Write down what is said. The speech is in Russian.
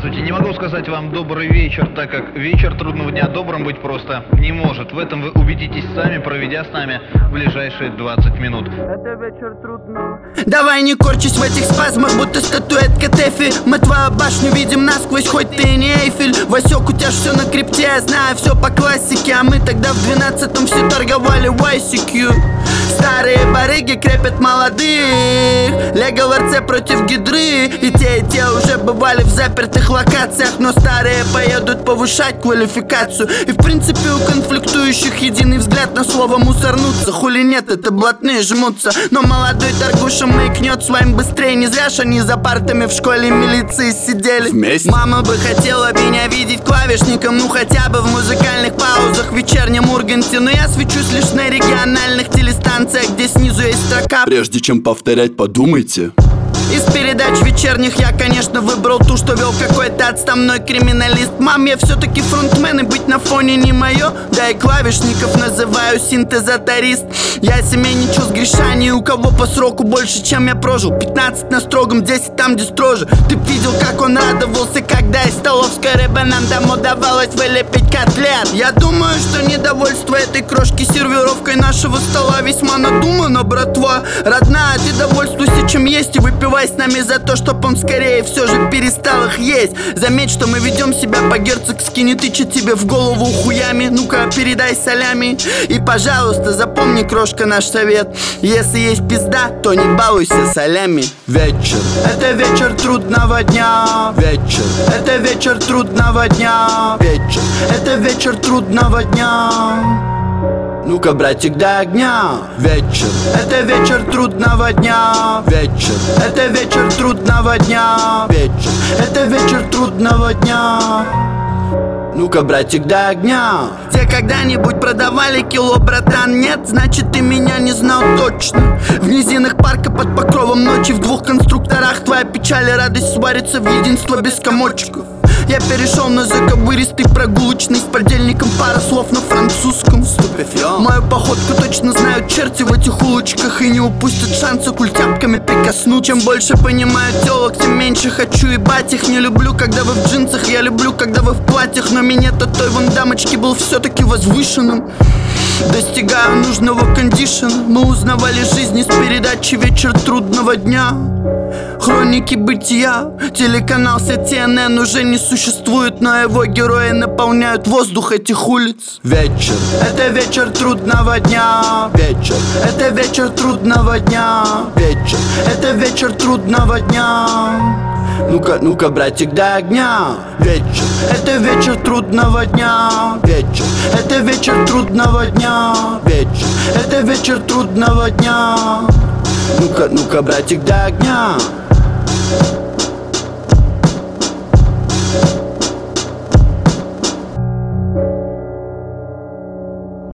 Здравствуйте, не могу сказать вам добрый вечер, так как вечер трудного дня добрым быть просто не может. В этом вы убедитесь сами, проведя с нами ближайшие 20 минут. Это вечер трудного. Давай не корчись в этих спазмах, будто статуэтка Тэфи. Мы твою башню видим насквозь, хоть ты и не Эйфель. Васек, у тебя ж все на крипте, я знаю все по классике. А мы тогда в 12-м все торговали в ICQ. Старые барыги крепят молодых, Лего в РЦ против гидры. И те уже бывали в запертых локациях, но старые поедут повышать квалификацию. И в принципе у конфликтующих единый взгляд на слово мусорнуться. Хули нет, это блатные жмутся. Но молодой торгуша маякнет с вами быстрее. Не зря ж они за партами в школе милиции сидели вместе. Мама бы хотела меня видеть клавишником, ну хотя бы в музыкальных паузах в вечернем Урганте. Но я свечусь лишь на региональных телестанциях, где снизу есть строка. Прежде чем повторять, подумайте. Из передач вечерних я, конечно, выбрал ту, что вел какой-то отставной криминалист. Мам, я все-таки фронтмен, и быть на фоне не мое. Да и клавишников называю синтезаторист. Я семейничал с греша, ни у кого по сроку больше, чем я прожил. 15 на строгом, 10 там, где строже. Ты видел, как он радовался, когда из столовской рыбы нам там удавалось вылепить котлет. Я думаю, что недовольство этой крошки сервировкой нашего стола весьма надумано, братва. Родная, ты довольствуйся чем есть и выпивай с нами за то, чтоб он скорее все же перестал их есть. Заметь, что мы ведем себя по-герцогски, не тычет тебе в голову хуями. Ну-ка, передай солями. И, пожалуйста, запомни, крошка, наш совет: если есть пизда, то не балуйся солями. Вечер. Это вечер трудного дня. Вечер. Это вечер трудного дня. Вечер. Это вечер трудного дня. Ну-ка, братик, до огня. Вечер. Это вечер трудного дня. Вечер. Это вечер трудного дня. Вечер. Это вечер трудного дня. Ну-ка, братик, до огня. Те когда-нибудь продавали кило, братан? Нет, значит ты меня не знал точно. В низинах парка под покровом ночи, в двух конструкторах твоя печаль и радость сварится в единство без комочков. Я перешел на заковыристый прогулочный с подельником пара слов на французском. Мою походку точно знают черти в этих улочках и не упустят шанса культяпками прикоснуть. Чем больше понимаю телок, тем меньше хочу ебать их. Не люблю, когда вы в джинсах, я люблю, когда вы в платьях. Но минет от той вон дамочки был все-таки возвышенным. Достигаю нужного кондишена. Мы узнавали жизнь из передачи «Вечер трудного дня». Хроники бытия. Телеканал CNN уже не существует, но его герои наполняют воздух этих улиц. Вечер. Это вечер трудного дня. Вечер. Это вечер трудного дня. Вечер. Это вечер трудного дня. Ну-ка, братик, до огня. Вечер. Это вечер трудного дня. Вечер. Это вечер трудного дня. Вечер. Это вечер трудного дня. Ну-ка, братик, до огня.